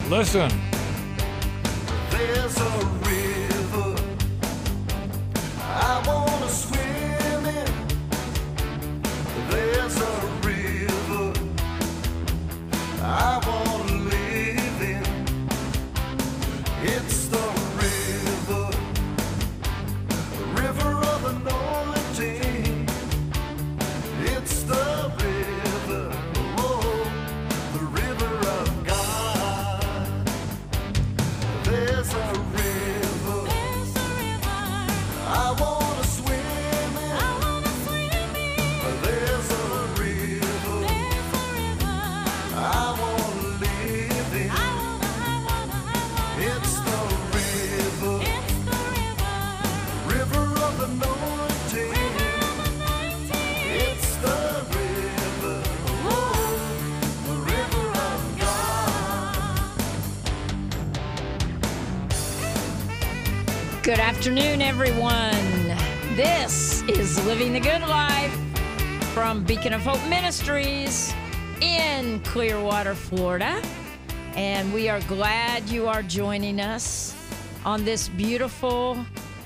Listen. There's a river I want to swim in. There's a river I want to live in. It's the river of anointing. It's the river, oh, the river of God. There's a river I want to swim in. There's a river I want to live in. It's the river of anointing. It's the river, oh, the river of God. Good afternoon, everyone. This is Living the Good Life from Beacon of Hope Ministries in Clearwater, Florida. And we are glad you are joining us on this beautiful,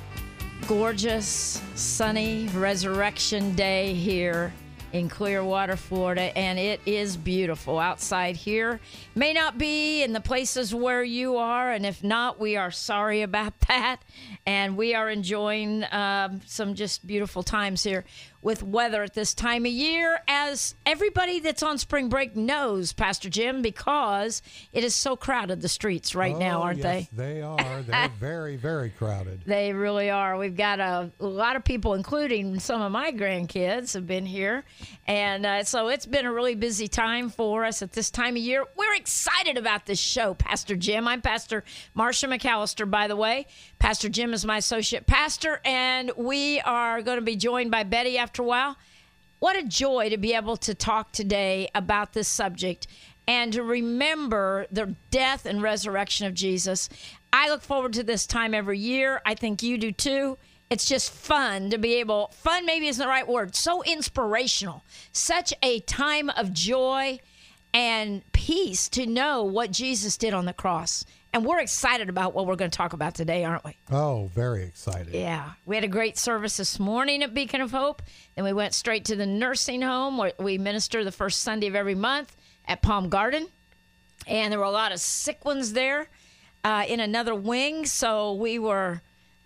gorgeous, sunny Resurrection Day here in Clearwater, Florida, and it is beautiful outside here. May not be in the places where you are, and if not, we are sorry about that, and we are enjoying some just beautiful times here with weather at this time of year, as everybody that's on spring break knows, Pastor Jim, because it is so crowded, the streets right now, aren't yes, they are. They're very, very crowded. They really are. We've got a lot of people, including some of my grandkids, have been here. And so it's been a really busy time for us at this time of year. We're excited about this show, Pastor Jim. I'm Pastor Marcia McAllister, by the way. Pastor Jim is my associate pastor, and we are going to be joined by Betty after a while. What a joy to be able to talk today about this subject and to remember the death and resurrection of Jesus. I look forward to this time every year. I think you do too. It's just fun to be able, fun maybe isn't the right word, so inspirational. Such a time of joy and peace to know what Jesus did on the cross. And we're excited about what we're going to talk about today, aren't we? Oh, very excited. Yeah. We had a great service this morning at Beacon of Hope. Then we went straight to the nursing home where we minister the first Sunday of every month at Palm Garden. And there were a lot of sick ones there in another wing. So we were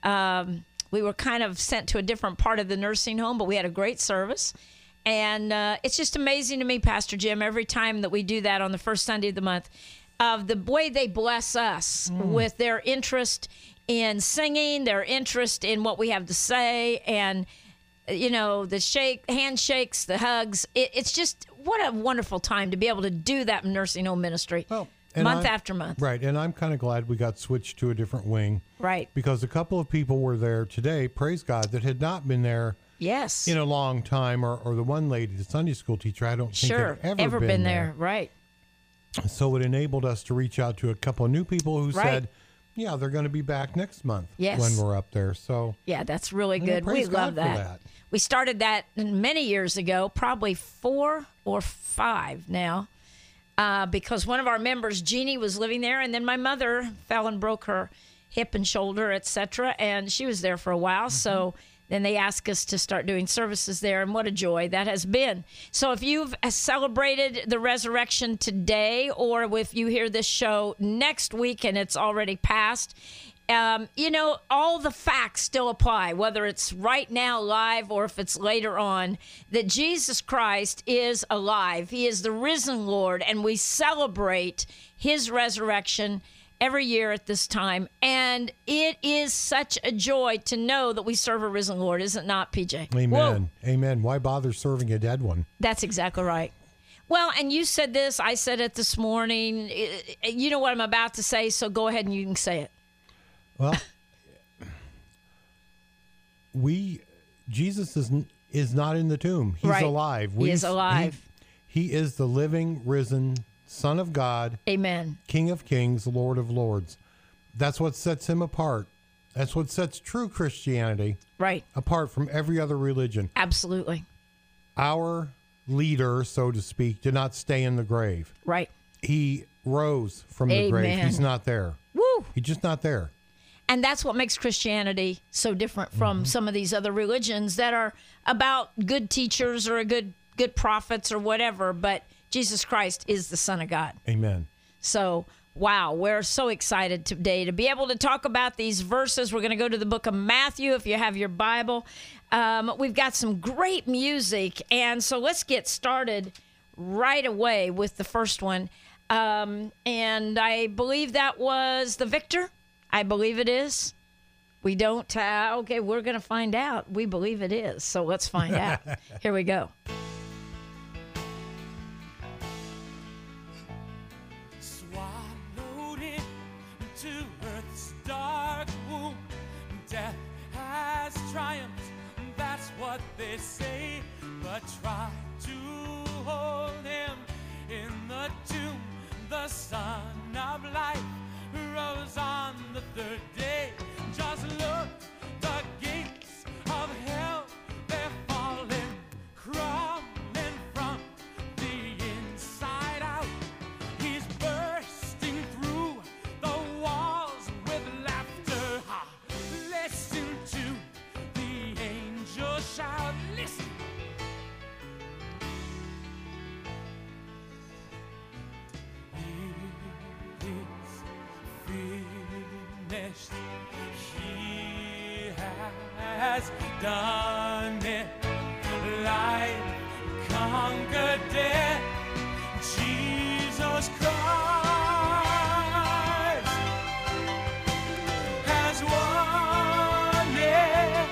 kind of sent to a different part of the nursing home, but we had a great service. And it's just amazing to me, Pastor Jim, every time that we do that on the first Sunday of the month, of the way they bless us with their interest in singing, their interest in what we have to say, and, you know, the handshakes, the hugs. It's just, what a wonderful time to be able to do that in nursing home ministry month after month. Right, and I'm kind of glad we got switched to a different wing. Right. Because a couple of people were there today, praise God, that had not been there in a long time, or the one lady, the Sunday school teacher, I don't think had ever been there. Right. So it enabled us to reach out to a couple of new people who said, yeah, they're going to be back next month when we're up there. So yeah, that's really good. We love that. We started that many years ago, probably 4 or 5 now, because one of our members, Jeannie, was living there, and then my mother fell and broke her hip and shoulder, etc., and she was there for a while. So then they asked us to start doing services there, and what a joy that has been. So if you've celebrated the resurrection today, or if you hear this show next week and it's already passed, you know, all the facts still apply, whether it's right now live or if it's later on, that Jesus Christ is alive. He is the risen Lord, and we celebrate his resurrection every year at this time, and it is such a joy to know that we serve a risen Lord, is it not, PJ? Amen. Whoa. Amen. Why bother serving a dead one? That's exactly right. Well, and you said this, I said it this morning. You know what I'm about to say, so go ahead and you can say it. Well, Jesus is not in the tomb. He's alive. He is alive. He is the living, risen Son of God. Amen. King of kings, Lord of lords. That's what sets him apart. That's what sets true Christianity apart from every other religion. Absolutely. Our leader, so to speak, did not stay in the grave. Right. He rose from the grave. He's not there. Woo! He's just not there. And that's what makes Christianity so different from some of these other religions that are about good teachers or good prophets or whatever. But Jesus Christ is the Son of God. Amen. So, wow, we're so excited today to be able to talk about these verses. We're going to go to the book of Matthew if you have your Bible. We've got some great music. And so let's get started right away with the first one. And I believe that was the Victor. I believe it is. We don't. Okay, we're going to find out. We believe it is. So let's find out. Here we go. Swallowed into earth's dark womb, death has triumphed. That's what they say. But try to hold him in the tomb. The Son of Life rose on the third day. Just look, the gates of hell, they're falling, crumbling from the inside out. He's bursting through the walls with laughter. Ha! Listen to the angels shout. Listen. Finished. He has done it. Life conquered death. Jesus Christ has won it.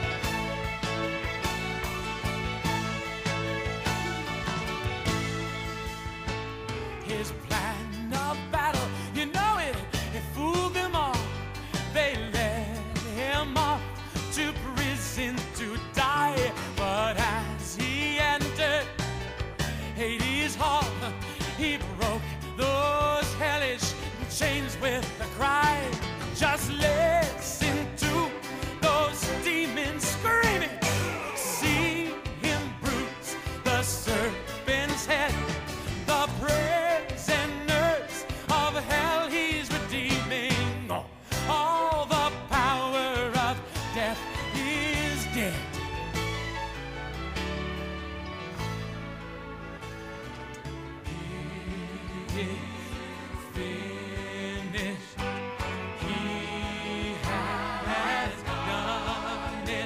His plan of battle, you know it, it fooled them all. They led him off to prison to die. But as he entered Hades' hall, he broke those hellish chains with a cry. Just listen to those demons screaming. See him bruise the serpent's head. The prisoners of hell he's redeeming. All the power of death is dead. He is finished. He has done it.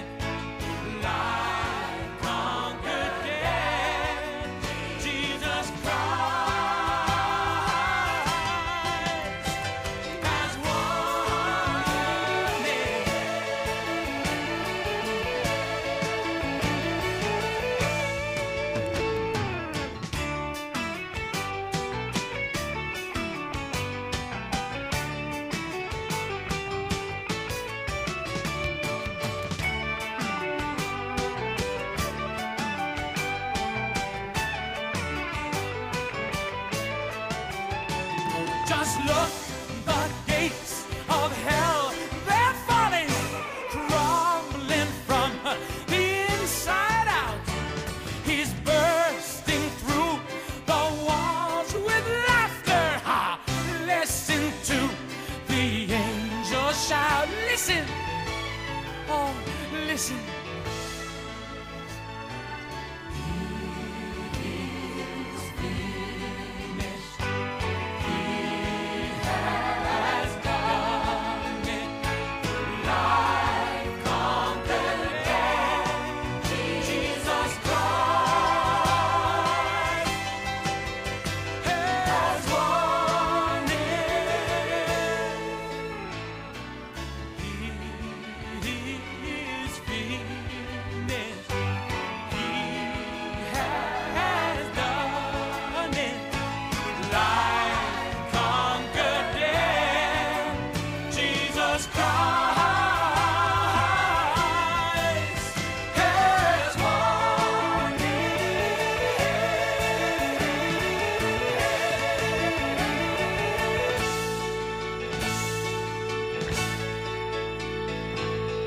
Life conquered death. Jesus Christ has won it. Just look, the gates of hell, they're falling, crumbling from the inside out. He's bursting through the walls with laughter. Ha! Listen to the angels shout. Listen, oh, listen.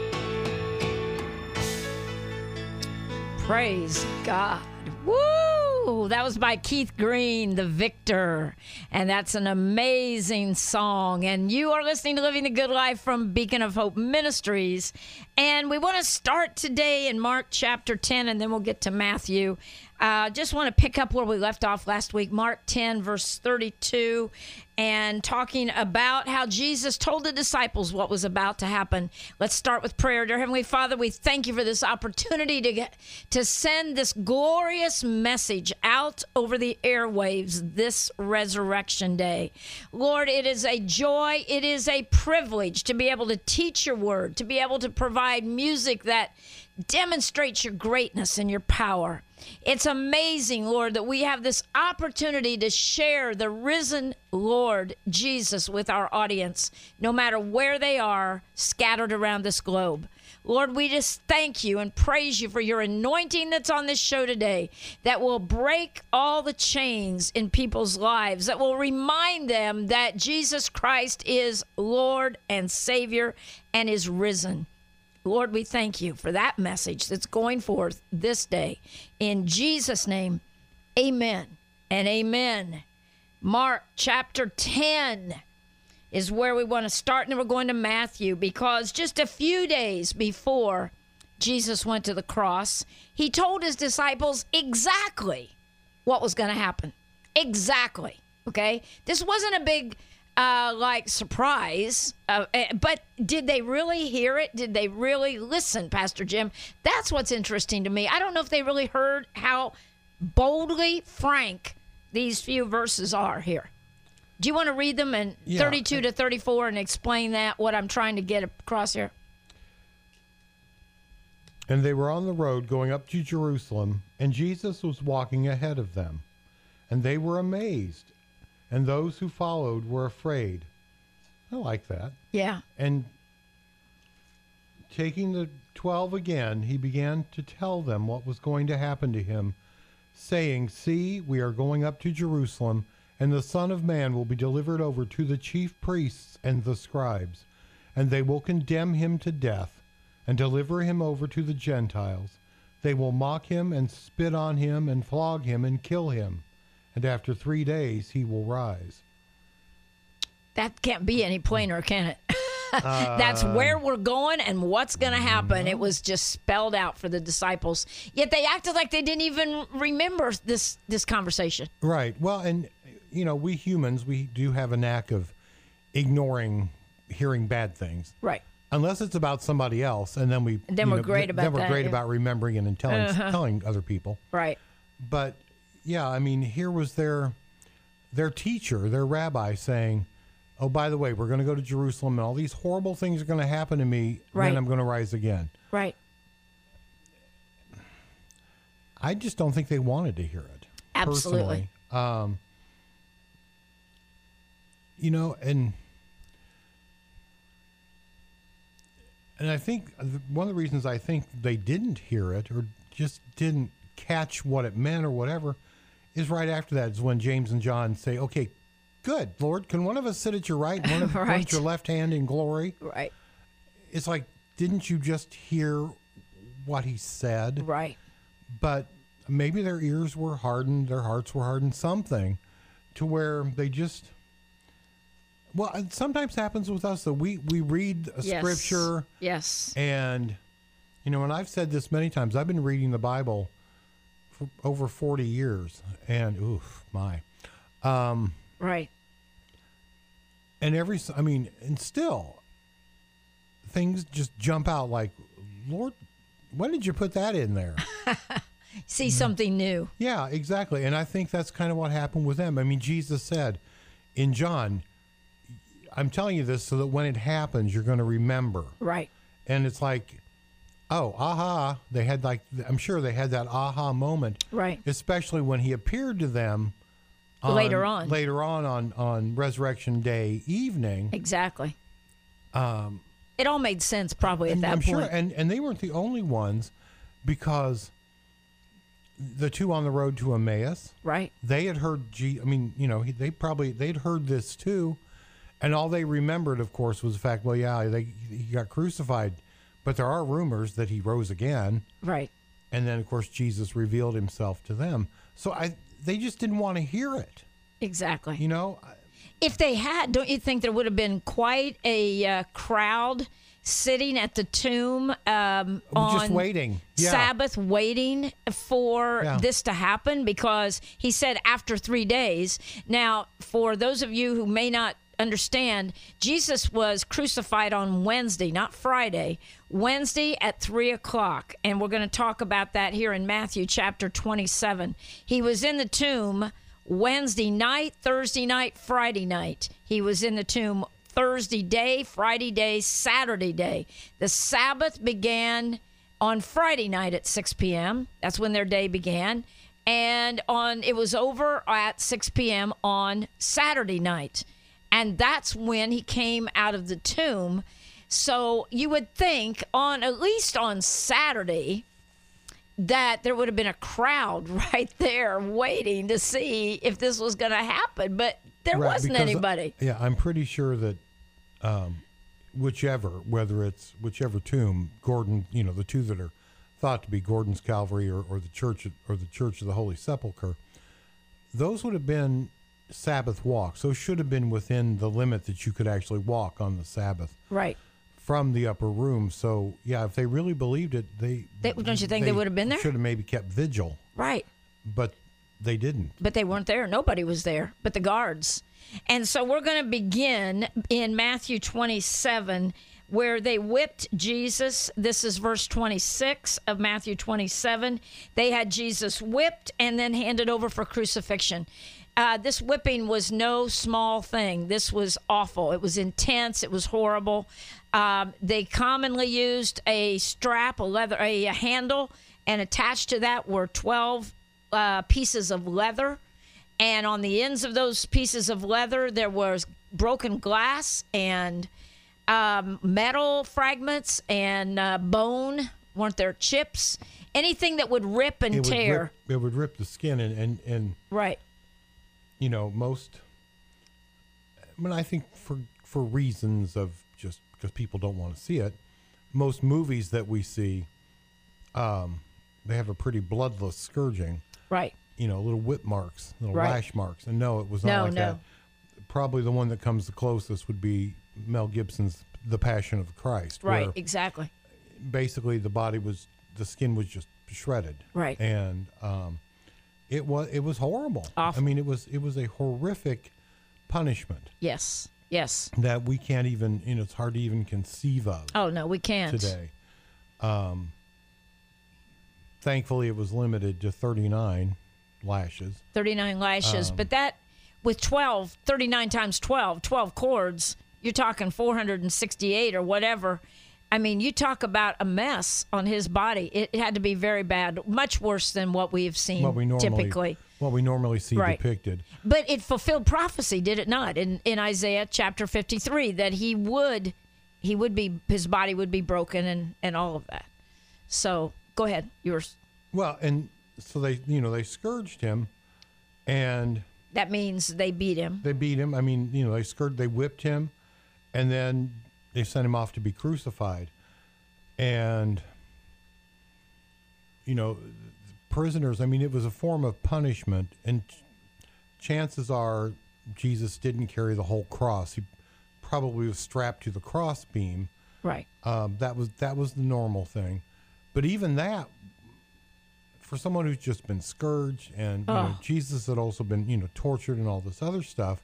Praise God. Woo! Ooh, that was by Keith Green, The Victor. And that's an amazing song. And you are listening to Living the Good Life from Beacon of Hope Ministries. And we want to start today in Mark chapter 10, and then we'll get to Matthew. Just want to pick up where we left off last week, Mark 10, verse 32, and talking about how Jesus told the disciples what was about to happen. Let's start with prayer. Dear Heavenly Father, we thank you for this opportunity to send this glorious message out over the airwaves this Resurrection Day. Lord, it is a joy, it is a privilege to be able to teach your word, to be able to provide music that demonstrates your greatness and your power. It's amazing, Lord, that we have this opportunity to share the risen Lord Jesus with our audience, no matter where they are scattered around this globe. Lord, we just thank you and praise you for your anointing that's on this show today that will break all the chains in people's lives, that will remind them that Jesus Christ is Lord and Savior and is risen. Lord, we thank you for that message that's going forth this day. In Jesus' name, amen and amen. Mark chapter 10 is where we want to start, and then we're going to Matthew, because just a few days before Jesus went to the cross, he told his disciples exactly what was going to happen. Exactly, okay? This wasn't a big surprise, but did they really hear it? Did they really listen, Pastor Jim? That's what's interesting to me. I don't know if they really heard how boldly frank these few verses are here. Do you want to read them in 32 to 34 and explain that, what I'm trying to get across here? And they were on the road going up to Jerusalem, and Jesus was walking ahead of them. And they were amazed, and those who followed were afraid. I like that. Yeah. And taking the 12 again, he began to tell them what was going to happen to him, saying, "See, we are going up to Jerusalem, and the Son of Man will be delivered over to the chief priests and the scribes, and they will condemn him to death and deliver him over to the Gentiles. They will mock him and spit on him and flog him and kill him. And after 3 days, he will rise." That can't be any plainer, can it? That's where we're going and what's going to happen. It was just spelled out for the disciples. Yet they acted like they didn't even remember this conversation. Right. Well, and, you know, we humans, we do have a knack of ignoring hearing bad things. Right. Unless it's about somebody else, and then we're great about remembering it and telling other people. Right. But yeah, I mean, here was their teacher, their rabbi, saying, "Oh, by the way, we're going to go to Jerusalem, and all these horrible things are going to happen to me, and then I'm going to rise again." Right. I just don't think they wanted to hear it. Absolutely. Personally. You know, and I think one of the reasons I think they didn't hear it or just didn't catch what it meant or whatever is right after that is when James and John say, "Okay, good, Lord, can one of us sit at your right and one of one at your left hand in glory?" Right. It's like, didn't you just hear what he said? Right. But maybe their ears were hardened, their hearts were hardened, something to where they just... Well, it sometimes happens with us that we read a scripture. Yes. And, you know, and I've said this many times, I've been reading the Bible for over 40 years. And, right. And and still, things just jump out like, "Lord, when did you put that in there?" See something new. Yeah, exactly. And I think that's kind of what happened with them. I mean, Jesus said in John, "I'm telling you this so that when it happens, you're going to remember." Right. And it's like, oh, aha. I'm sure they had that aha moment. Right. Especially when he appeared to them later on Resurrection Day evening. Exactly. It all made sense probably at that point. I'm sure. And they weren't the only ones, because the two on the road to Emmaus, right? They had heard, they'd heard this too. And all they remembered, of course, was the fact, well, yeah, he got crucified, but there are rumors that he rose again. Right. And then, of course, Jesus revealed himself to them. So they just didn't want to hear it. Exactly. You know, If they had, don't you think there would have been quite a crowd sitting at the tomb on just waiting. Yeah. Sabbath, waiting for this to happen? Because he said after 3 days. Now, for those of you who may not understand, Jesus was crucified on Wednesday, not Friday. Wednesday at 3:00, and we're going to talk about that here in Matthew chapter 27. He was in the tomb Wednesday night, Thursday night, Friday night. He was in the tomb Thursday day, Friday day, Saturday day. The Sabbath began on Friday night at 6 p.m. That's when their day began. And it was over at 6 p.m. on Saturday night. And that's when he came out of the tomb. So you would think at least on Saturday, that there would have been a crowd right there waiting to see if this was going to happen. But there wasn't anybody. Yeah, I'm pretty sure that whichever tomb, Gordon, the two that are thought to be Gordon's Calvary or the Church of the Holy Sepulchre, those would have been Sabbath walks. Those should have been within the limit that you could actually walk on the Sabbath. Right. From the upper room. So, yeah, if they really believed it, don't you think they would have been there? Should have maybe kept vigil. Right. But they didn't. But they weren't there. Nobody was there but the guards. And so we're going to begin in Matthew 27, where they whipped Jesus. This is verse 26 of Matthew 27. They had Jesus whipped and then handed over for crucifixion. This whipping was no small thing. This was awful. It was intense. It was horrible. They commonly used a strap, a handle, and attached to that were 12 pieces of leather. And on the ends of those pieces of leather, there was broken glass and metal fragments and bone. Weren't there chips? Anything that would rip and tear. It would rip the skin and right. I think for reasons of just because people don't want to see it, most movies that we see, they have a pretty bloodless scourging. Right. Little whip marks, little right. lash marks. And no, it was not like that. Probably the one that comes the closest would be Mel Gibson's The Passion of Christ. Right, exactly. Basically, the skin was just shredded. Right. And it was horrible. Awful. I mean, it was a horrific punishment. Yes. That we can't even, it's hard to even conceive of. Oh, no, we can't. Today. Thankfully, it was limited to 39 lashes. 39 lashes. But that, with 39 times 12 cords, you're talking 468 or whatever. I mean, you talk about a mess on his body. It had to be very bad, much worse than what we have seen typically. What we normally see depicted. But it fulfilled prophecy, did it not? In Isaiah chapter 53, that his body would be broken and all of that. So go ahead, yours. Well, and so they scourged him, and that means they beat him. They beat him. I mean, they whipped him, and then they sent him off to be crucified. And prisoners, I mean, it was a form of punishment, and chances are Jesus didn't carry the whole cross. He probably was strapped to the cross beam. Right. That was the normal thing. But even that, for someone who's just been scourged, and Jesus had also been tortured and all this other stuff,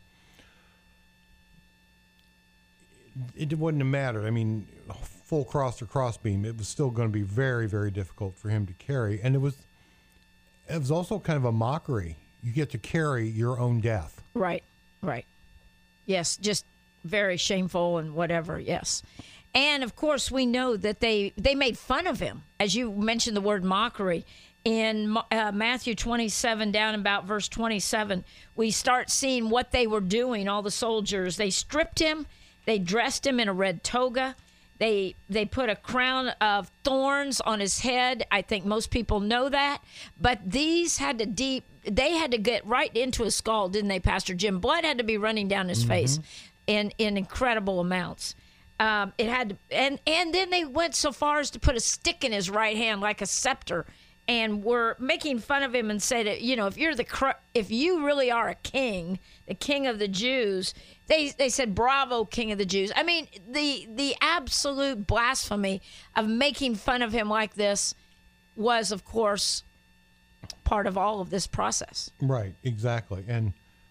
it wouldn't have mattered. I mean, full cross or cross beam, it was still going to be very, very difficult for him to carry. And it was also kind of a mockery. You get to carry your own death. Right. Yes, just very shameful and whatever, yes. And, of course, we know that they made fun of him. As you mentioned the word mockery. In Matthew 27, down about verse 27, we start seeing what they were doing, all the soldiers. They stripped him. They dressed him in a red toga. They put a crown of thorns on his head. I think most people know that. But these had to get right into his skull, didn't they, Pastor Jim? Blood had to be running down his face in incredible amounts. It had to, and then they went so far as to put a stick in his right hand like a scepter and were making fun of him and said, if you really are a king, the king of the Jews, they said, bravo, king of the Jews. I mean, the absolute blasphemy of making fun of him like this was, of course, part of all of this process. Right, exactly. And,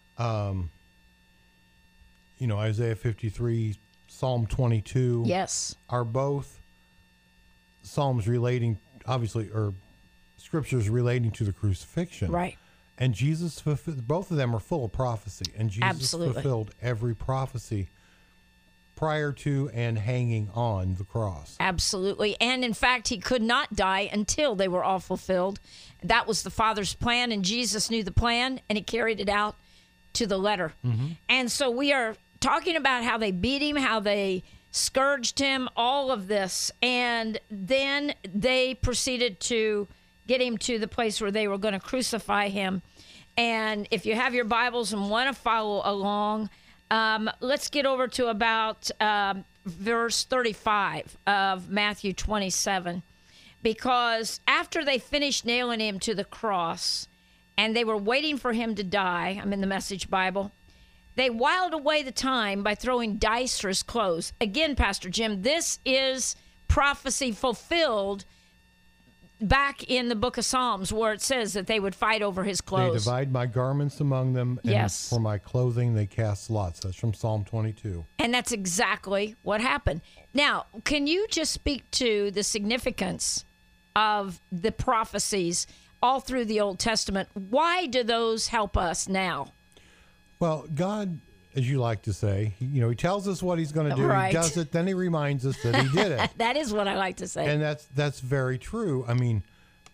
Isaiah 53, Psalm 22. Yes. Are both Psalms relating, obviously, or scriptures relating to the crucifixion. Right. And Jesus fulfilled, both of them are full of prophecy. And Jesus Absolutely. fulfilled every prophecy prior to and hanging on the cross. Absolutely. And in fact, he could not die until they were all fulfilled. That was the Father's plan, and Jesus knew the plan, and he carried it out to the letter. Mm-hmm. And so we are talking about how they beat him, how they scourged him, all of this. And then they proceeded to get him to the place where they were going to crucify him. And if you have your Bibles and want to follow along, let's get over to about verse 35 of Matthew 27. Because after they finished nailing him to the cross and they were waiting for him to die, I'm in the Message Bible, they whiled away the time by throwing dice for his clothes. Again, Pastor Jim, this is prophecy fulfilled back in the book of Psalms, where it says that they would fight over his clothes. They divide my garments among them, and Yes. for my clothing they cast lots. That's from Psalm 22. And that's exactly what happened. Now, can you just speak to the significance of the prophecies all through the Old Testament? Why do those help us now? Well, God, as you like to say, he tells us what he's going to do. Right. He does it, then he reminds us that he did it. That is what I like to say. And that's very true. I mean,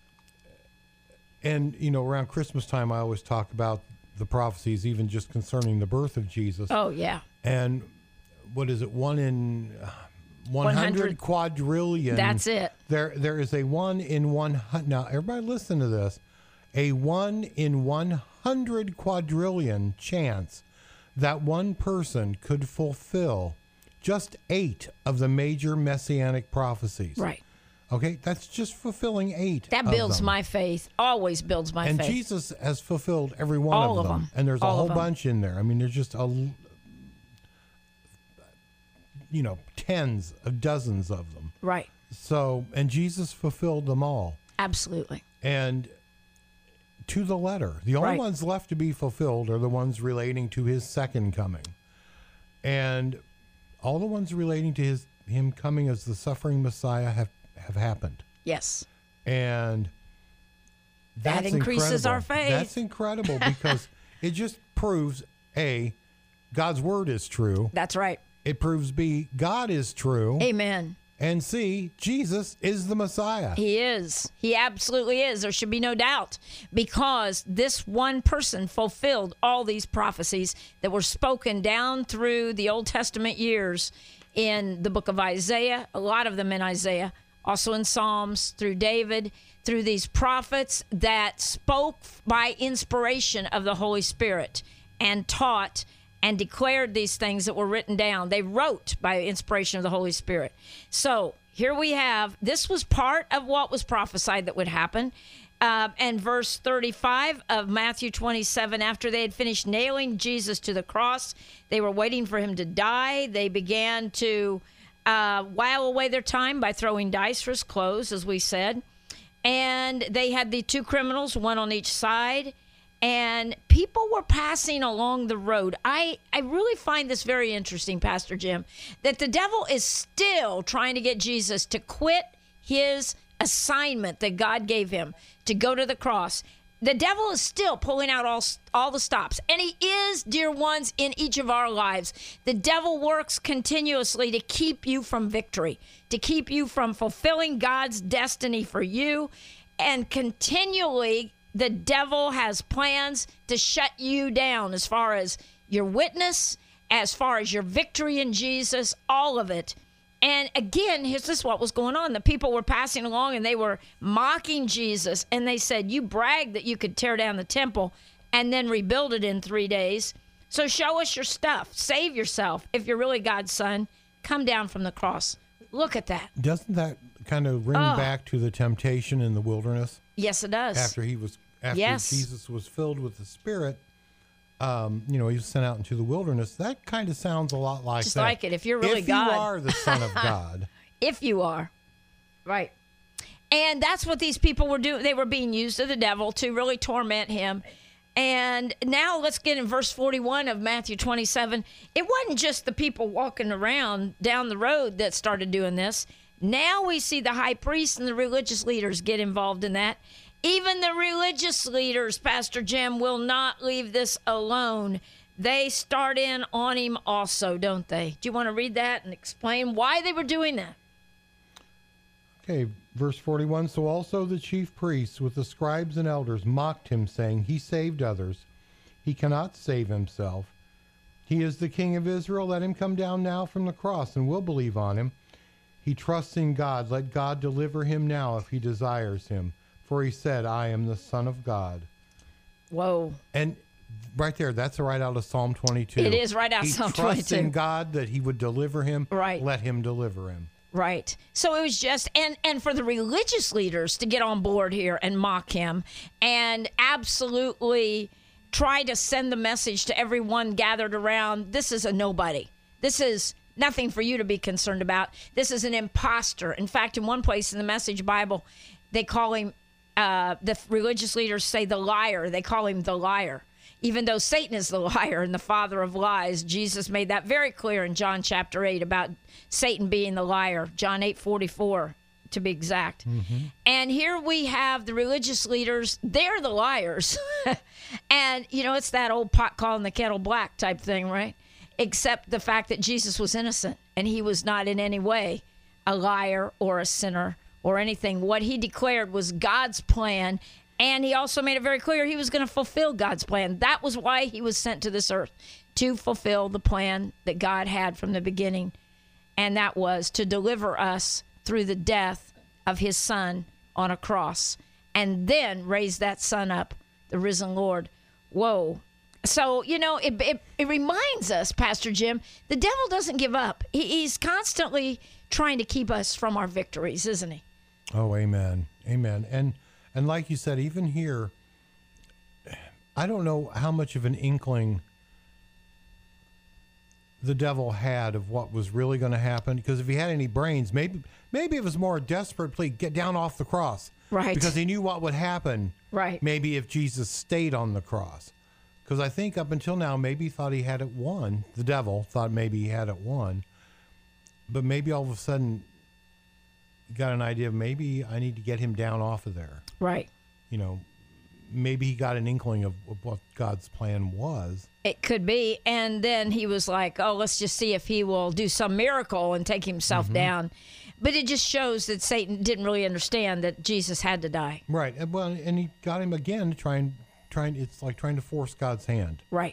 and around Christmas time, I always talk about the prophecies, even just concerning the birth of Jesus. Oh, yeah. And what is it? 1 in 100 quadrillion. That's it. There is a 1 in 100. Now, everybody listen to this. A 1 in 100 quadrillion chance that one person could fulfill just 8 of the major messianic prophecies. Right. Okay, that's just fulfilling 8. That of builds them. my faith, always builds my And faith. Jesus has fulfilled every one All of of them. them. And there's a All whole of them. bunch in there. I mean, there's just tens of dozens of them. Right. So, and Jesus fulfilled them all. Absolutely. And to the letter. The only Right. ones left to be fulfilled are the ones relating to his second coming. And all the ones relating to him coming as the suffering Messiah have happened. Yes. And That that's increases incredible. our faith. That's incredible because it just proves, A, God's word is true. That's right. It proves, B, God is true. Amen. And C, Jesus is the Messiah. He is. He absolutely is. There should be no doubt, because this one person fulfilled all these prophecies that were spoken down through the Old Testament years in the book of Isaiah, a lot of them in Isaiah, also in Psalms, through David, through these prophets that spoke by inspiration of the Holy Spirit and taught and declared these things that were written down. They wrote by inspiration of the Holy Spirit. So here we have, this was part of what was prophesied that would happen. And verse 35 of Matthew 27, after they had finished nailing Jesus to the cross, they were waiting for him to die. They began to while away their time by throwing dice for his clothes, as we said. And they had the 2 criminals, one on each side. And people were passing along the road. I really find this very interesting, Pastor Jim, that the devil is still trying to get Jesus to quit his assignment that God gave him to go to the cross. The devil is still pulling out all the stops. And he is, dear ones, in each of our lives. The devil works continuously to keep you from victory, to keep you from fulfilling God's destiny for you. And continually, the devil has plans to shut you down as far as your witness, as far as your victory in Jesus, all of it. And again, this is what was going on. The people were passing along and they were mocking Jesus. And they said, you bragged that you could tear down the temple and then rebuild it in 3 days. So show us your stuff. Save yourself. If you're really God's son, come down from the cross. Look at that. Doesn't that kind of ring back to the temptation in the wilderness? Yes, it does. After Yes. Jesus was filled with the Spirit, he was sent out into the wilderness. That kind of sounds a lot like Just that. like it. If you're really if God. you are the Son of God. If you are. Right. And that's what these people were doing. They were being used of the devil to really torment him. And now let's get in verse 41 of Matthew 27. It wasn't just the people walking around down the road that started doing this. Now we see the high priest and the religious leaders get involved in that. Even the religious leaders, Pastor Jim, will not leave this alone. They start in on him also, don't they? Do you want to read that and explain why they were doing that? Okay, verse 41. So also the chief priests with the scribes and elders mocked him, saying, He saved others. He cannot save himself. He is the King of Israel. Let him come down now from the cross, and we'll believe on him. He trusts in God. Let God deliver him now if he desires him. For he said, I am the Son of God. Whoa. And right there, that's right out of Psalm 22. It is right out of Psalm 22. He trusts in God that he would deliver him. Right. Let him deliver him. Right. So it was just, and for the religious leaders to get on board here and mock him and absolutely try to send the message to everyone gathered around, this is a nobody. This is nothing for you to be concerned about. This is an imposter. In fact, in one place in the Message Bible, they call him, the religious leaders say the liar. They call him the liar. Even though Satan is the liar and the father of lies, Jesus made that very clear in John chapter 8 about Satan being the liar, John 8:44 to be exact. Mm-hmm. And here we have the religious leaders, they're the liars. And, it's that old pot calling the kettle black type thing, right? Except the fact that Jesus was innocent and he was not in any way a liar or a sinner or anything. What he declared was God's plan. And he also made it very clear he was going to fulfill God's plan. That was why he was sent to this earth, to fulfill the plan that God had from the beginning. And that was to deliver us through the death of his son on a cross and then raise that son up, the risen Lord. Whoa. So, it reminds us, Pastor Jim, the devil doesn't give up. He's constantly trying to keep us from our victories, isn't he? Oh, amen. Amen. And like you said, even here, I don't know how much of an inkling the devil had of what was really going to happen. Because if he had any brains, maybe it was more a desperate plea, get down off the cross. Right. Because he knew what would happen. Right. Maybe if Jesus stayed on the cross. Because I think up until now, maybe he thought he had it won. The devil thought maybe he had it won. But maybe all of a sudden got an idea of maybe I need to get him down off of there. Right. Maybe he got an inkling of what God's plan was. It could be. And then he was like, let's just see if he will do some miracle and take himself down. But it just shows that Satan didn't really understand that Jesus had to die. Right. And he got him again trying. It's like trying to force God's hand. Right.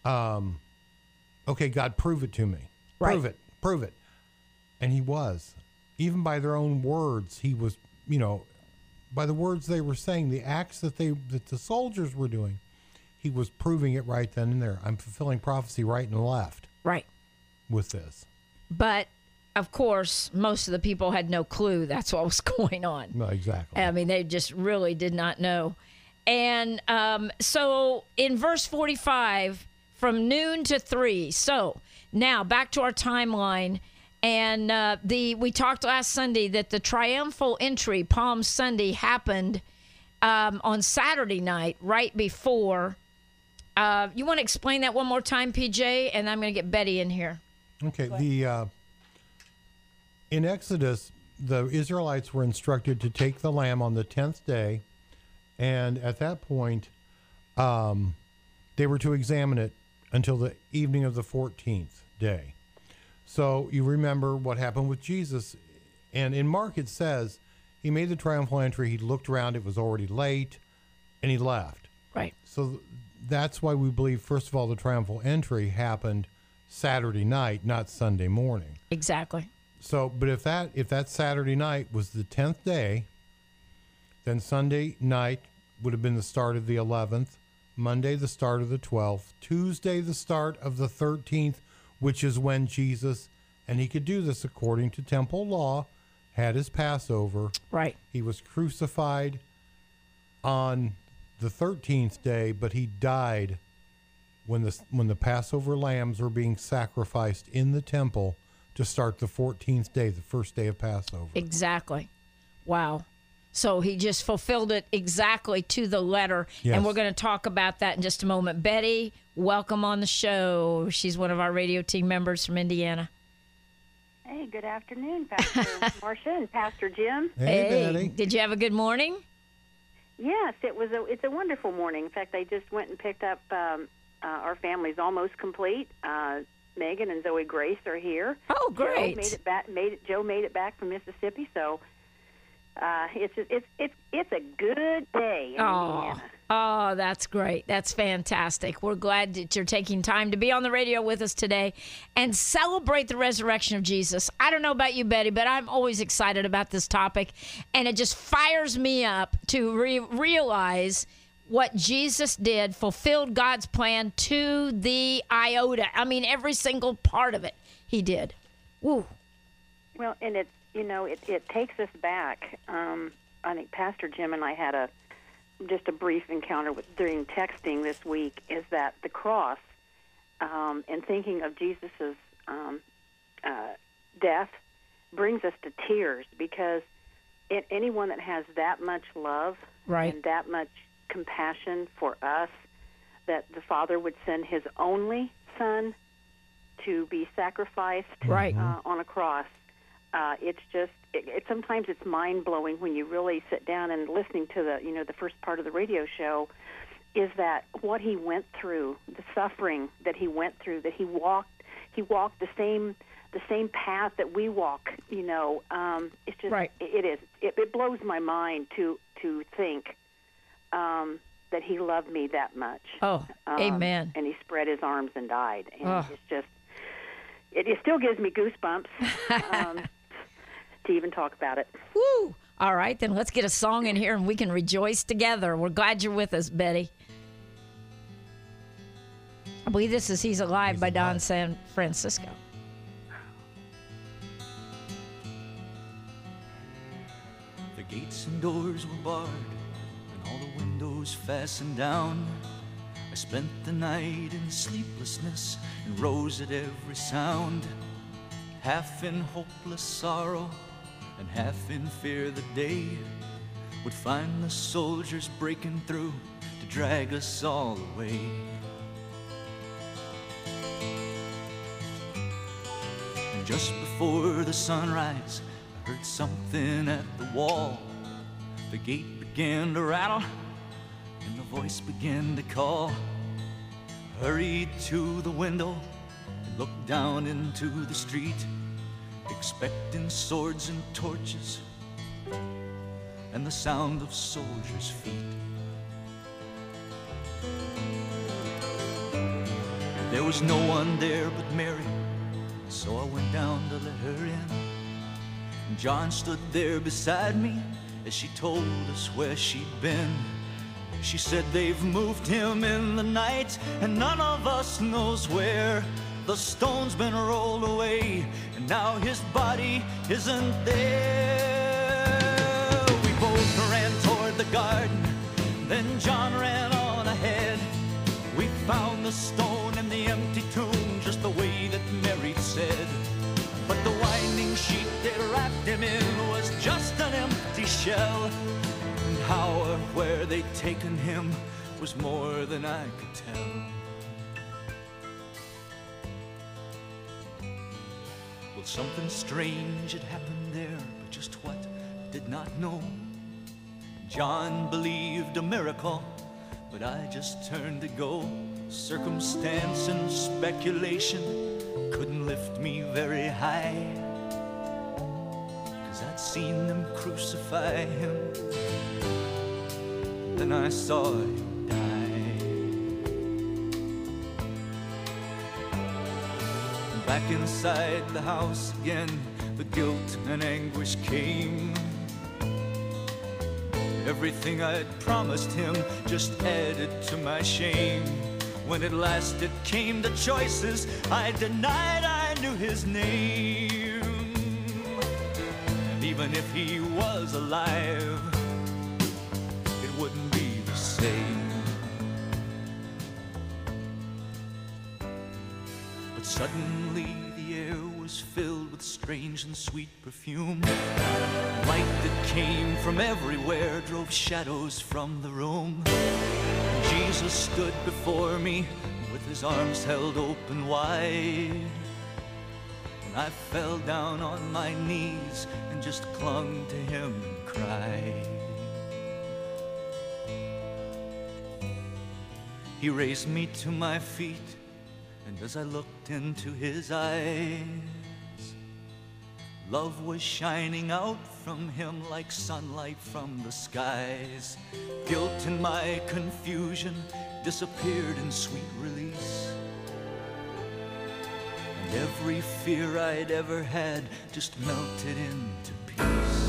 Okay, God, prove it to me. Right. Prove it. And he was. Even by their own words, he was, by the words they were saying, the acts that the soldiers were doing, he was proving it right then and there. I'm fulfilling prophecy right and left. Right. With this. But, of course, most of the people had no clue that's what was going on. No, exactly. I mean, they just really did not know. And so in verse 45, from noon to 3. So now back to our timeline. And we talked last Sunday that the triumphal entry, Palm Sunday, happened on Saturday night, right before. You want to explain that one more time, PJ? And I'm going to get Betty in here. Okay. In Exodus, the Israelites were instructed to take the lamb on the 10th day. And at that point, they were to examine it until the evening of the 14th day. So you remember what happened with Jesus. And in Mark, it says he made the triumphal entry. He looked around. It was already late, and he left. Right. So that's why we believe, first of all, the triumphal entry happened Saturday night, not Sunday morning. Exactly. So, but if that Saturday night was the 10th day, then Sunday night would have been the start of the 11th, Monday the start of the 12th, Tuesday the start of the 13th, which is when Jesus, and he could do this according to temple law, had his Passover. Right. He was crucified on the 13th day, but he died when the Passover lambs were being sacrificed in the temple to start the 14th day, the first day of Passover. Exactly. Wow. So he just fulfilled it exactly to the letter. Yes. And we're going to talk about that in just a moment. Betty, welcome on the show. She's one of our radio team members from Indiana. Hey, good afternoon, Pastor Marcia and Pastor Jim. Hey, Betty. Did you have a good morning? Yes, it's a wonderful morning. In fact, I just went and picked up our family's almost complete. Megan and Zoe Grace are here. Oh, great! Joe made it back from Mississippi, so it's a good day in Indiana. Oh, that's great. That's fantastic. We're glad that you're taking time to be on the radio with us today and celebrate the resurrection of Jesus. I don't know about you, Betty, but I'm always excited about this topic, and it just fires me up to realize what Jesus did, fulfilled God's plan to the iota. I mean, every single part of it he did. Woo. Well, and it takes us back. I think Pastor Jim and I had just a brief encounter during texting this week, is that the cross, and thinking of Jesus's death brings us to tears, because anyone that has that much love Right. and that much compassion for us, that the Father would send his only Son to be sacrificed Right. On a cross. It's just sometimes it's mind blowing when you really sit down and listening to the first part of the radio show, is that what he went through, the suffering that he went through, that he walked the same path that we walk. It's just Right. It blows my mind to think that he loved me that much. Oh, amen. And he spread his arms and died. And Oh. it's just, it still gives me goosebumps to even talk about it. Woo! All right, then let's get a song in here and we can rejoice together. We're glad you're with us, Betty. I believe this is He's Alive by Don San Francisco. The gates and doors were barred, and all the windows fastened down. I spent the night in sleeplessness and rose at every sound, half in hopeless sorrow and half in fear the day would find the soldiers breaking through to drag us all away. And just before the sunrise, I heard something at the wall. The gate began to rattle and the voice began to call. I hurried to the window and looked down into the street, expecting swords and torches and the sound of soldiers' feet. There was no one there but Mary, so I went down to let her in. And John stood there beside me as she told us where she'd been. She said they've moved him in the night and none of us knows where. The stone's been rolled away and now his body isn't there. We both ran toward the garden, then John ran on ahead. We found the stone in the empty tomb just the way that Mary said. But the winding sheet that wrapped him in was just an empty shell. And how or where they'd taken him was more than I could tell. Well, something strange had happened there, but just what I did not know. John believed a miracle, but I just turned to go. Circumstance and speculation couldn't lift me very high, 'cause I'd seen them crucify him, then I saw him die. Back inside the house again, the guilt and anguish came. Everything I'd promised him just added to my shame. When at last it came to choices, I denied I knew his name. even if he was alive, it wouldn't be the same. But suddenly the air was filled with strange and sweet perfume. Light that came from everywhere drove shadows from the room. Jesus stood before me with his arms held open wide. And I fell down on my knees and just clung to him and cried. He raised me to my feet, and as I looked into his eyes, love was shining out from him like sunlight from the skies. Guilt and my confusion disappeared in sweet release. And every fear I'd ever had just melted into peace.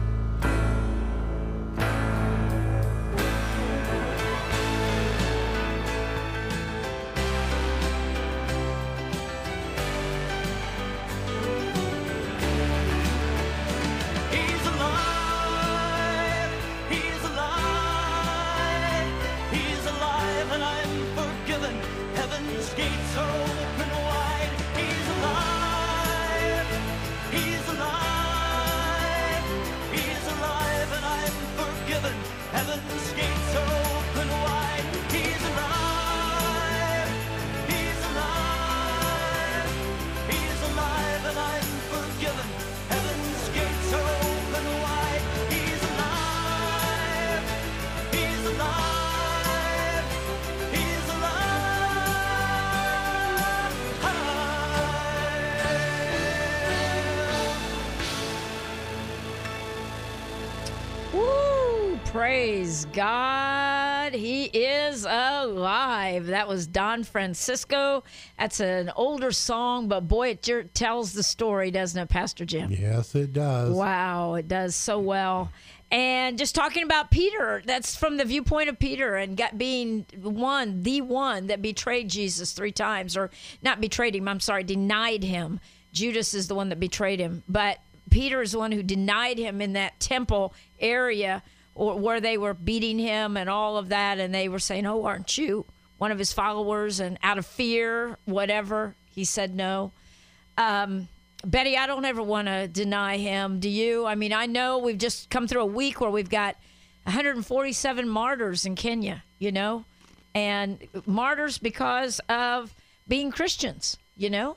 Praise God, he is alive. That was Don Francisco. That's an older song, but boy, it tells the story, doesn't it, Pastor Jim? Yes, it does. Wow, it does so well. And just talking about Peter, that's from the viewpoint of Peter and being the one that betrayed Jesus 3 times, or not betrayed him, denied him. Judas is the one that betrayed him, but Peter is the one who denied him in that temple area, or where they were beating him and all of that, and they were saying, "Oh, aren't you one of his followers?" And out of fear, whatever, he said no. Betty, I don't ever want to deny him. Do you? I mean, I know we've just come through a week where we've got 147 martyrs in Kenya, and martyrs because of being Christians, No,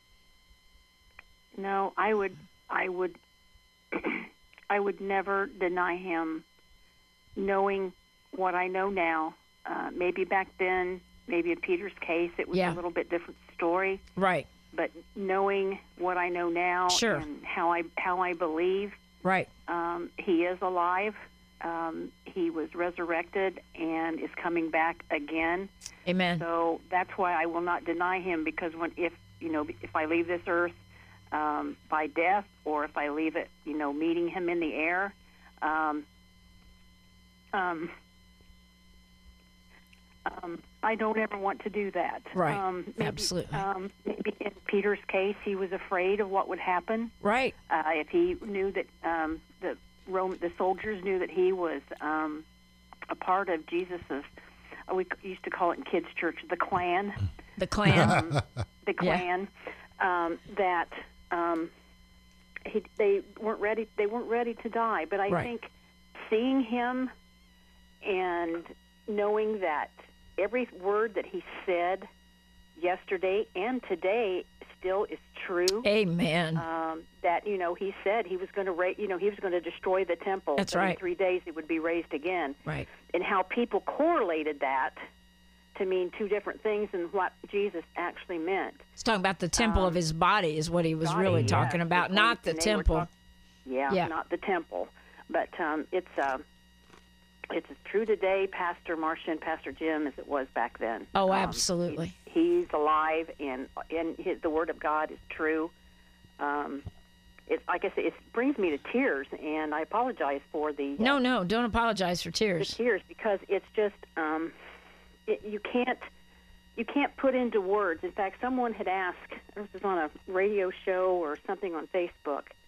I would I would never deny him, knowing what I know now. Maybe back then, maybe in Peter's case, it was a little bit different story. Right. But knowing what I know now and how I believe, right, he is alive. He was resurrected and is coming back again. Amen. So that's why I will not deny him, because if I leave this earth by death, or if I leave it, meeting him in the air, I don't ever want to do that. Right. Absolutely. Maybe in Peter's case, he was afraid of what would happen. Right. If he knew that the soldiers knew that he was a part of Jesus's, we used to call it in kids' church, the Klan. The Klan. The Klan. That they weren't ready. They weren't ready to die. But I think seeing him and knowing that every word that he said yesterday and today still is true. Amen. That he said he was going to he was going to destroy the temple. That's right. right. In 3 days it would be raised again. Right. And how people correlated that to mean two different things than what Jesus actually meant. He's talking about the temple of his body is what he was really talking about, not the temple. Not the temple. But it's as true today, Pastor Marcia and Pastor Jim, as it was back then. Oh, absolutely. He's alive, and the Word of God is true. It's like I said, it brings me to tears, and I apologize for the... No, don't apologize for tears. The tears, because it's just... you can't put into words. In fact, someone had asked, this was on a radio show or something on Facebook,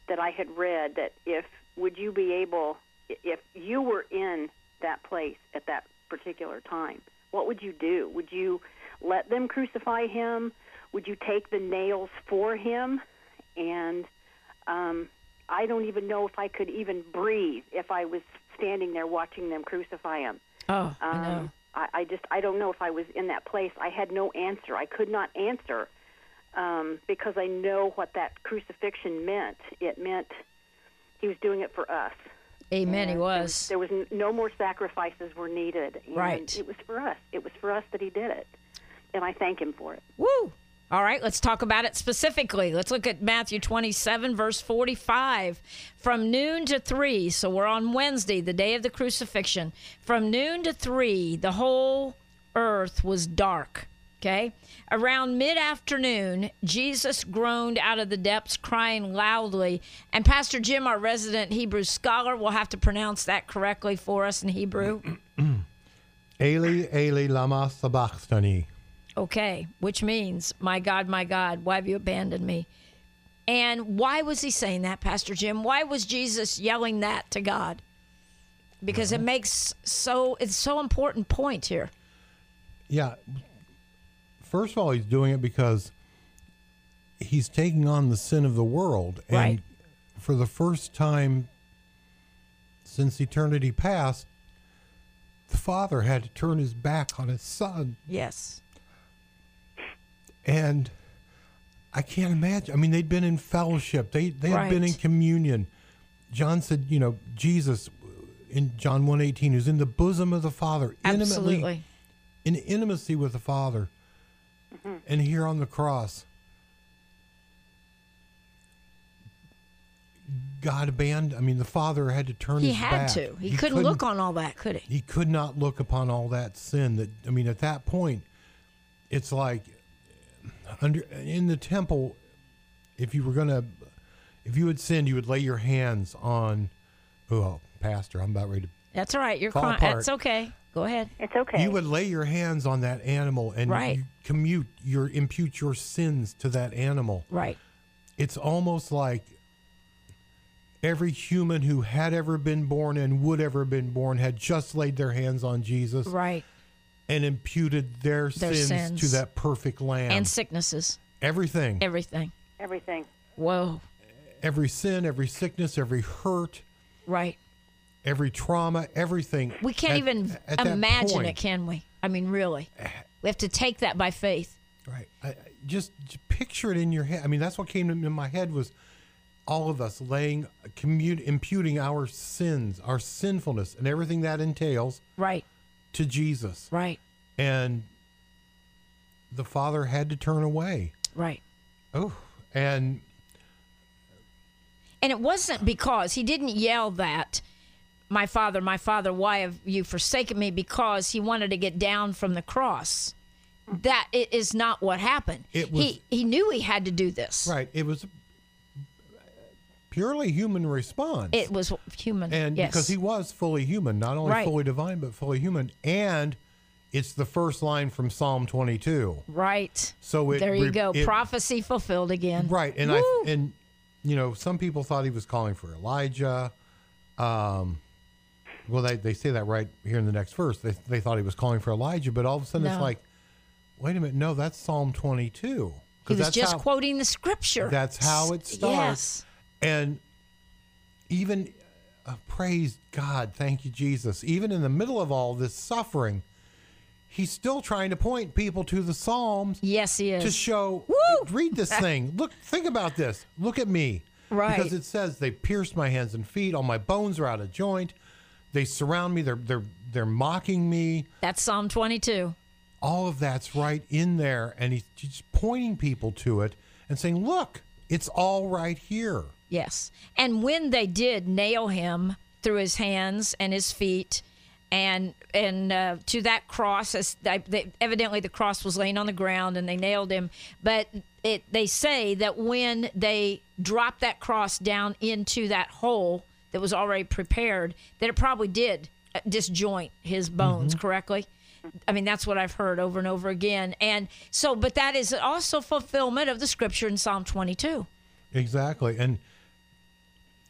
that I had read that would you be able, if you were in that place at that particular time, what would you do? Would you let them crucify him? Would you take the nails for him? And I don't even know if I could even breathe if I was standing there watching them crucify him. Oh, I know. I don't know if I was in that place. I had no answer. I could not answer because I know what that crucifixion meant. It meant he was doing it for us. Amen. And he was. There was no more sacrifices were needed. And right. It was for us. It was for us that he did it. And I thank him for it. Woo! All right, let's talk about it specifically. Let's look at Matthew 27, verse 45. From noon to 3, so we're on Wednesday, the day of the crucifixion. From noon to 3, the whole earth was dark, okay? Around mid-afternoon, Jesus groaned out of the depths, crying loudly. And Pastor Jim, our resident Hebrew scholar, will have to pronounce that correctly for us in Hebrew. Eli, Eli, lama sabachthani. Okay, which means, my God, why have you abandoned me? And why was he saying that, Pastor Jim? Why was Jesus yelling that to God? Because it makes it's so important point here. Yeah. First of all, he's doing it because he's taking on the sin of the world. And right. For the first time since eternity past, the Father had to turn his back on his Son. Yes. And I can't imagine. I mean, they'd been in fellowship. They had right. been in communion. John said, Jesus in John 1:18, who's in the bosom of the Father, absolutely, in intimacy with the Father. Mm-hmm. And here on the cross, God abandoned. I mean, the Father had to turn his back. He had to. He couldn't look on all that, could he? He could not look upon all that sin. At that point, it's like in the temple, if you had sinned, you would lay your hands on. Oh, Pastor, I'm about ready to. That's all right. You're fall crying. apart. That's okay. Go ahead. It's okay. You would lay your hands on that animal and right. you impute your sins to that animal. Right. It's almost like every human who had ever been born and would ever been born had just laid their hands on Jesus. Right. And imputed their sins to that perfect lamb. And sicknesses. Everything. Everything. Whoa. Every sin, every sickness, every hurt. Right. Every trauma, everything. We can't even imagine it, can we? I mean, really. We have to take that by faith. Right. Just picture it in your head. I mean, that's what came in my head was all of us imputing our sins, our sinfulness, and everything that entails. Right. To Jesus. Right. And the Father had to turn away. Right. Oh, and it wasn't because he didn't yell that, my father, why have you forsaken me? Because he wanted to get down from the cross. That is not what happened. He knew he had to do this. Right. It was a purely human response. It was human. And yes. Because he was fully human, not only fully divine, but fully human. And it's the first line from Psalm 22. Right. So there you go. Prophecy fulfilled again. Right. And some people thought he was calling for Elijah. Well, they say that right here in the next verse. They thought he was calling for Elijah, but all of a sudden it's like, wait a minute, no, that's Psalm 22. He was just quoting the scripture. That's how it starts. Yes. And even, praise God, thank you, Jesus. Even in the middle of all this suffering, he's still trying to point people to the Psalms. Yes, he is. To show, read this thing. Look, think about this. Look at me. Right. Because it says, they pierced my hands and feet. All my bones are out of joint. They surround me. They're mocking me. That's Psalm 22. All of that's right in there. And he's just pointing people to it and saying, look, it's all right here. Yes. And when they did nail him through his hands and his feet and to that cross, evidently the cross was laying on the ground and they nailed him. But they say that when they dropped that cross down into that hole that was already prepared, that it probably did disjoint his bones correctly. I mean, that's what I've heard over and over again. And so, but that is also fulfillment of the scripture in Psalm 22. Exactly. And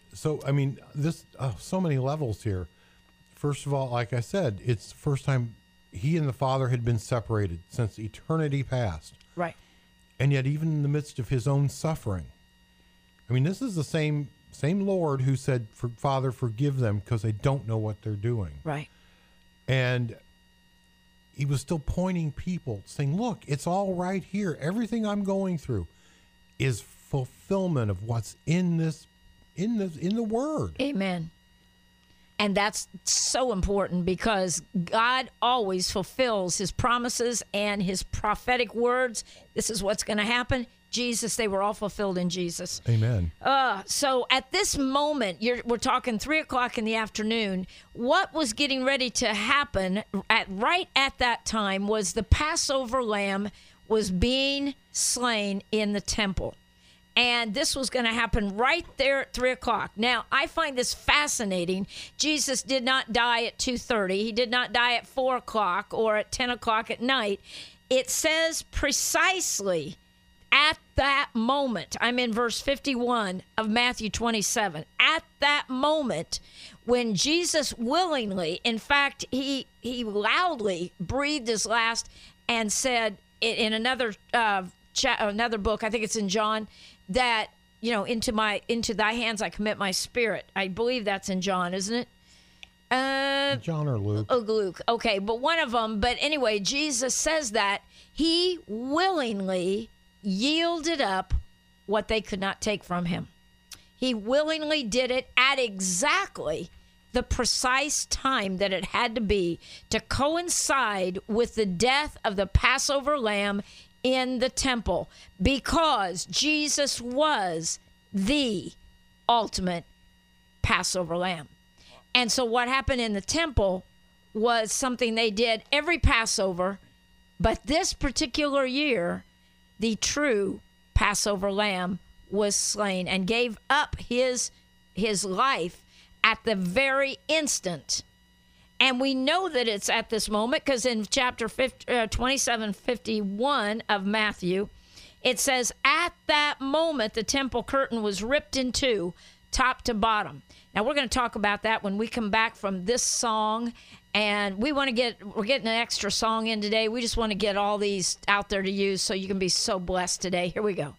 so, I mean, so many levels here. First of all, like I said, it's the first time he and the Father had been separated since eternity past. Right. And yet, even in the midst of his own suffering, I mean, this is the same Lord who said, Father, forgive them because they don't know what they're doing. Right. And he was still pointing people, saying, look, it's all right here. Everything I'm going through is fulfillment of what's in the Word. Amen. And that's so important because God always fulfills his promises and his prophetic words. This is what's going to happen. Jesus, they were all fulfilled in Jesus. Amen. So at this moment, we're talking 3:00 in the afternoon. What was getting ready to happen right at that time was the Passover lamb was being slain in the temple. And this was going to happen right there at 3:00. Now, I find this fascinating. Jesus did not die at 2:30. He did not die at 4:00 or at 10:00 at night. It says precisely at that moment, I'm in verse 51 of Matthew 27, at that moment when Jesus willingly, in fact, he loudly breathed his last and said in another book, I think it's in John, that, into thy hands I commit my spirit. I believe that's in John, isn't it? John or Luke. Oh, Luke. Okay, but one of them. But anyway, Jesus says that he willingly yielded up what they could not take from him. He willingly did it at exactly the precise time that it had to be to coincide with the death of the Passover lamb in the temple, because Jesus was the ultimate Passover lamb. And so what happened in the temple was something they did every Passover, but this particular year, the true Passover lamb was slain and gave up his life at the very instant. And we know that it's at this moment because in chapter 27:51 of Matthew, it says, at that moment, the temple curtain was ripped in two, top to bottom. Now, we're going to talk about that when we come back from this song. And we're getting an extra song in today. We just want to get all these out there to use so you can be so blessed today. Here we go.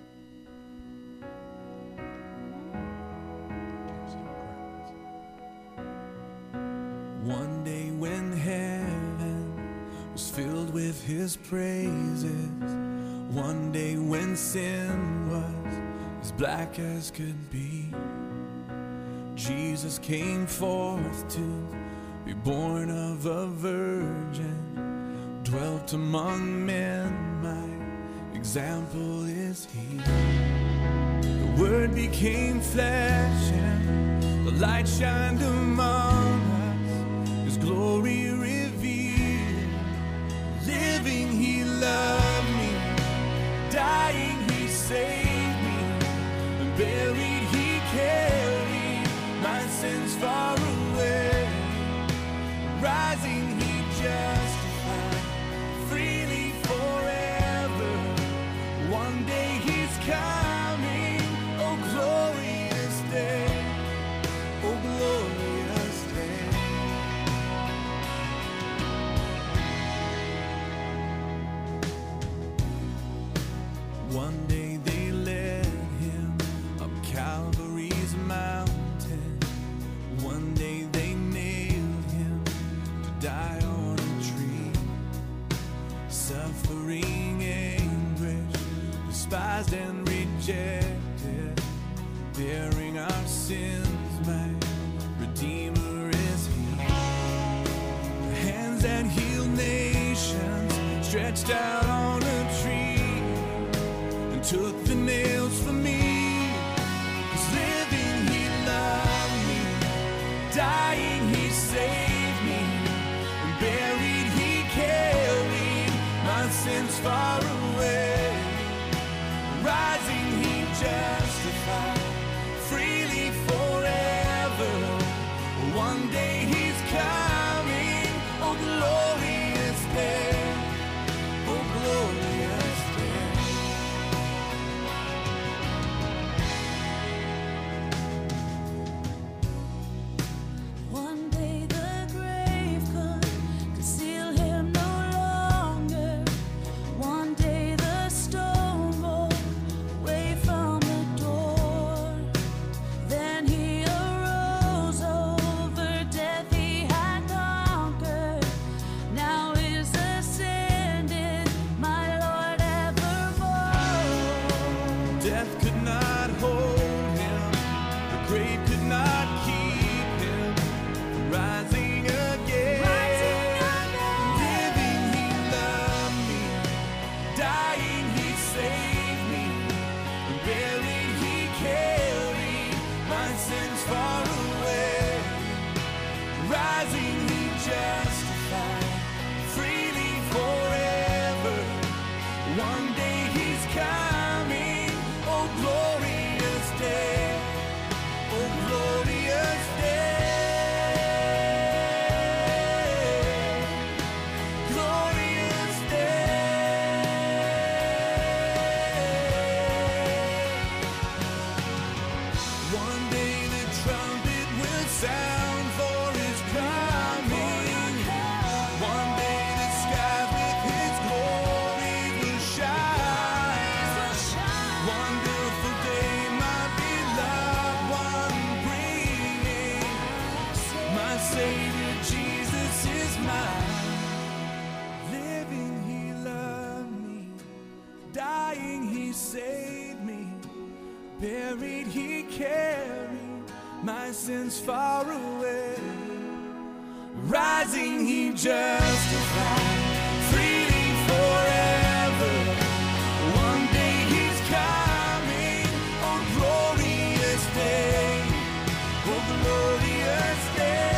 One day when heaven was filled with his praises, one day when sin was as black as could be, Jesus came forth to be born of a virgin, dwelt among men, my example is he. The Word became flesh and the light shined among us, his glory revealed. Living he loved me, dying he saved me, and buried he carried my sins far away. Rising he justified freely forever. One day he's coming, oh glorious day, oh glorious day. One day they led him up Calvary's mountain. One day they nailed him to die on a tree. Suffering anguish, despised and rejected, bearing our sins, my Redeemer is he. The hands that heal nations stretched out on a tree and took the nails from me. 'Cause living he loved me, dying he saved me, and buried he carried my sins far away. Rising he justified freely forever. One day he's coming, oh glorious day, oh glorious day. One day the trumpet will sound for his coming. One day the skies with his glory will shine. Wonderful day, my beloved one bringing. My Savior Jesus is mine. Living he loved me, dying he saved me. Buried, he carried my sins far away. Rising, he justified, freely forever. One day he's coming, oh glorious day, oh glorious day.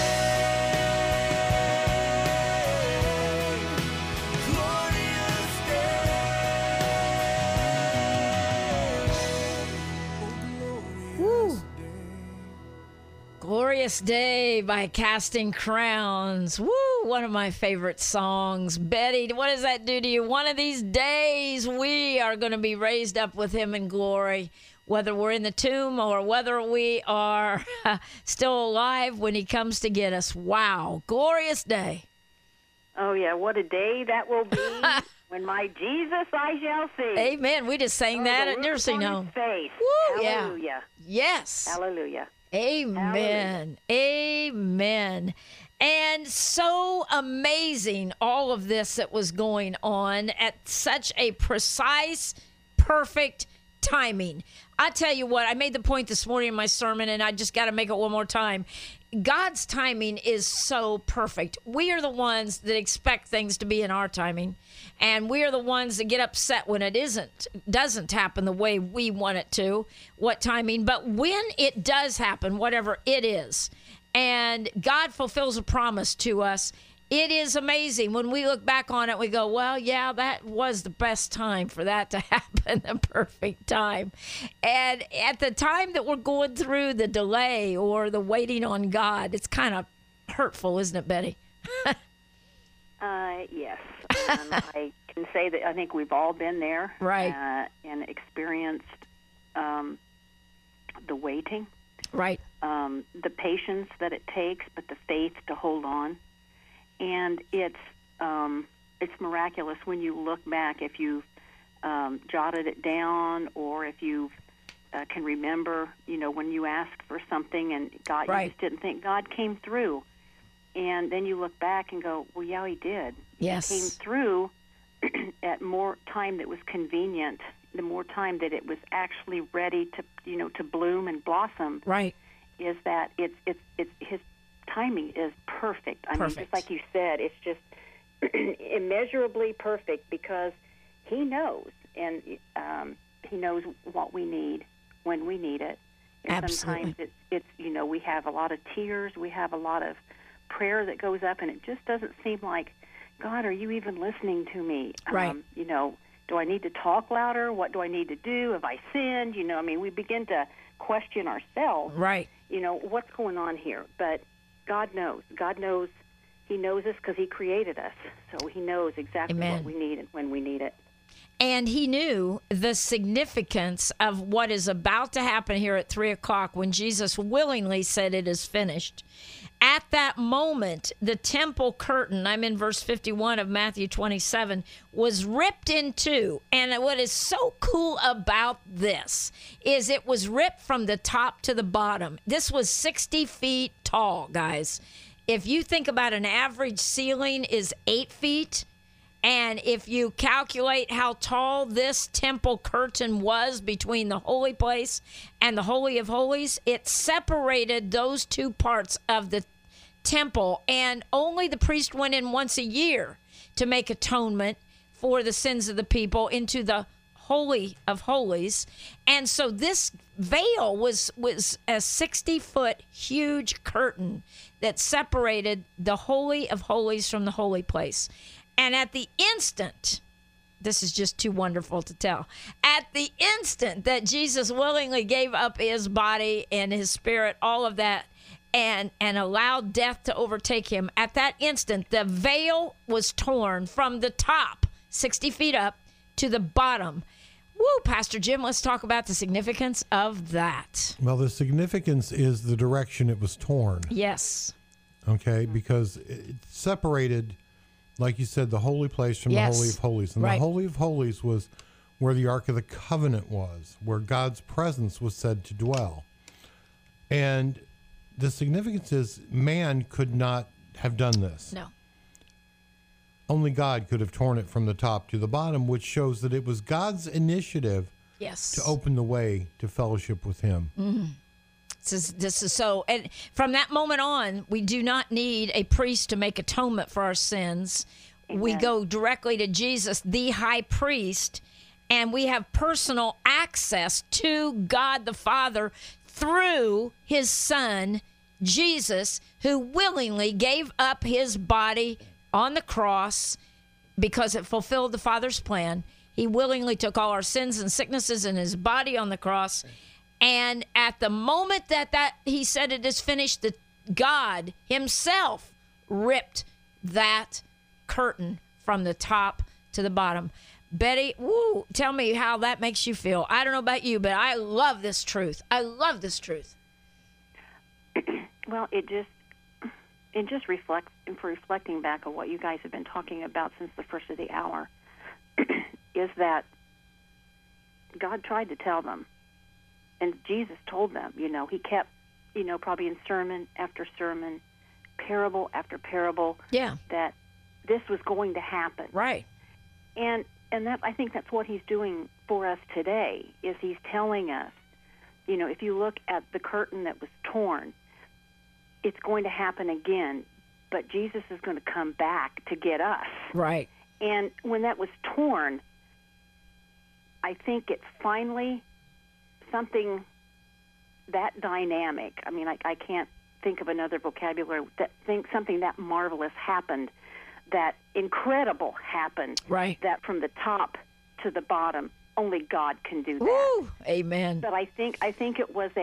Glorious Day by Casting Crowns. Woo, one of my favorite songs. Betty, what does that do to you? One of these days we are going to be raised up with him in glory, whether we're in the tomb or whether we are still alive when he comes to get us. Wow, glorious day. Oh, yeah, what a day that will be. When my Jesus I shall see. Amen. We just sang that at nursing home. Face. Woo, hallelujah. Yeah. Yes. Hallelujah. Amen. Hallelujah. Amen. And so amazing, all of this that was going on at such a precise, perfect timing. I tell you what, I made the point this morning in my sermon, and I just got to make it one more time. God's timing is so perfect. We are the ones that expect things to be in our timing, and we are the ones that get upset when it doesn't happen the way we want it to, what timing. But when it does happen, whatever it is, and God fulfills a promise to us, it is amazing. When we look back on it, we go, well, yeah, that was the best time for that to happen, the perfect time. And at the time that we're going through the delay or the waiting on God, it's kind of hurtful, isn't it, Betty? Yes. I can say that I think we've all been there. Right. And experienced the waiting. Right. The patience that it takes, but the faith to hold on. And it's miraculous when you look back, if you've jotted it down, or if you can remember, when you asked for something and God, right. You just didn't think God came through. And then you look back and go, well, yeah, he did. Yes. He came through at more time that was convenient, the more time that it was actually ready to, to bloom and blossom. Right. Is that it's his timing is perfect. I mean, just like you said, it's just immeasurably perfect because he knows, and he knows what we need when we need it. And absolutely. Sometimes it's we have a lot of tears, we have a lot of prayer that goes up, and it just doesn't seem like, God, are you even listening to me? Right. Do I need to talk louder? What do I need to do? Have I sinned? We begin to question ourselves. Right. What's going on here? But God knows. God knows. He knows us because he created us. So he knows exactly Amen. What we need and when we need it. And he knew the significance of what is about to happen here at 3 o'clock when Jesus willingly said it is finished. At that moment, the temple curtain, I'm in verse 51 of Matthew 27, was ripped in two. And what is so cool about this is it was ripped from the top to the bottom. This was 60 feet tall, guys. If you think about an average ceiling is 8 feet, and if you calculate how tall this temple curtain was between the holy place and the Holy of Holies, it separated those two parts of the temple, and only the priest went in once a year to make atonement for the sins of the people into the Holy of Holies. And so this veil was a 60-foot huge curtain that separated the Holy of Holies from the holy place. And at the instant, this is just too wonderful to tell, at the instant that Jesus willingly gave up his body and his spirit, all of that, and allowed death to overtake him, at that instant, the veil was torn from the top, 60 feet up, to the bottom. Woo, Pastor Jim, let's talk about the significance of that. Well, the significance is the direction it was torn. Yes. Okay, because it separated, like you said, the holy place from the Holy of Holies. And the Holy of Holies was where the Ark of the Covenant was, where God's presence was said to dwell. And the significance is man could not have done this. No. Only God could have torn it from the top to the bottom, which shows that it was God's initiative to open the way to fellowship with him. Mm-hmm. This is so. And from that moment on, we do not need a priest to make atonement for our sins. Amen. We go directly to Jesus, the high priest, and we have personal access to God the Father through his Son, Jesus, who willingly gave up his body on the cross because it fulfilled the Father's plan. He willingly took all our sins and sicknesses in his body on the cross. And at the moment that he said it is finished, God himself ripped that curtain from the top to the bottom. Betty, woo, tell me how that makes you feel. I don't know about you, but I love this truth. I love this truth. Well, it just reflects, reflecting back on what you guys have been talking about since the first of the hour, is that God tried to tell them, and Jesus told them, he kept, probably in sermon after sermon, parable after parable, that this was going to happen. Right. And that, I think that's what he's doing for us today, is he's telling us, if you look at the curtain that was torn, it's going to happen again, but Jesus is going to come back to get us. Right. And when that was torn, I think it's finally something that dynamic. I mean, I can't think of another vocabulary. Something that marvelous happened, that incredible happened. Right. That from the top to the bottom, only God can do that. Woo! Amen. But I think it was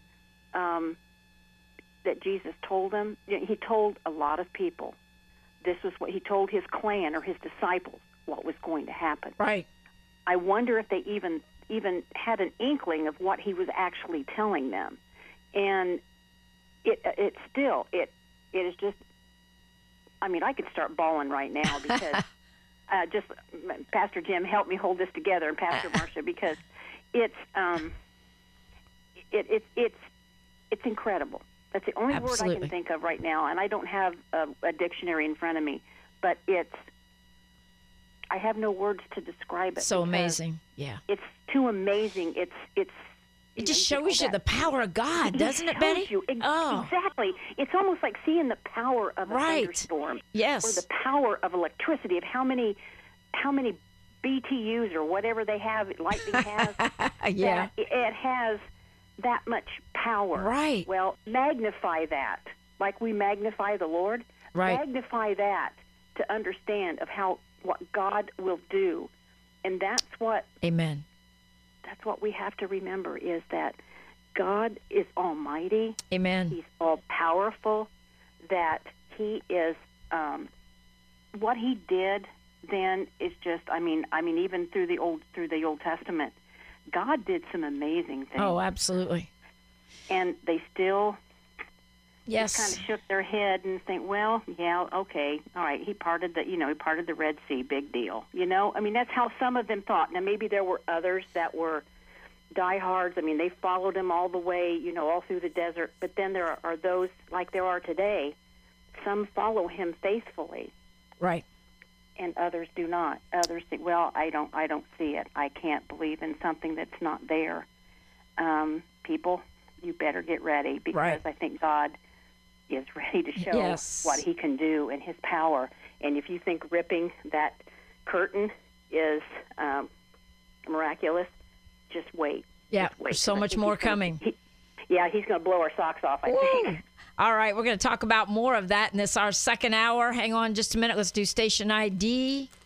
that Jesus told them. He told a lot of people. This was what he told his clan or his disciples, what was going to happen. Right. I wonder if they even had an inkling of what he was actually telling them. And it is just, I mean, I could start bawling right now because just Pastor Jim, help me hold this together, and Pastor Marcia, because it's incredible. That's the only word I can think of right now, and I don't have a dictionary in front of me, but I have no words to describe it. So amazing, yeah. It's too amazing. It just shows you the power of God, doesn't it, Betty? Exactly. It's almost like seeing the power of a thunderstorm. Yes. Or the power of electricity, of how many BTUs or whatever they have, lightning has. Yeah. It has that much power. Right. Well, magnify that, like we magnify the Lord. Right. Magnify that to understand of what God will do, and that's what. Amen. That's what we have to remember, is that God is almighty. Amen. He's all powerful. That he is what he did then is just. I mean, even through the Old Testament, God did some amazing things. Oh, absolutely. And they still just kind of shook their head and think, well, yeah, okay, all right, he parted the Red Sea, big deal. I mean, that's how some of them thought. Now, maybe there were others that were diehards. I mean, they followed him all the way, all through the desert. But then there are those, like there are today, some follow him faithfully. Right. And others do not. Others think, well, I don't see it. I can't believe in something that's not there. People, you better get ready, because I think God is ready to show what he can do and his power. And if you think ripping that curtain is miraculous, just wait. Yeah, just wait. There's so much more coming. He's going to blow our socks off, I think. All right, we're going to talk about more of that in our second hour. Hang on just a minute. Let's do station ID.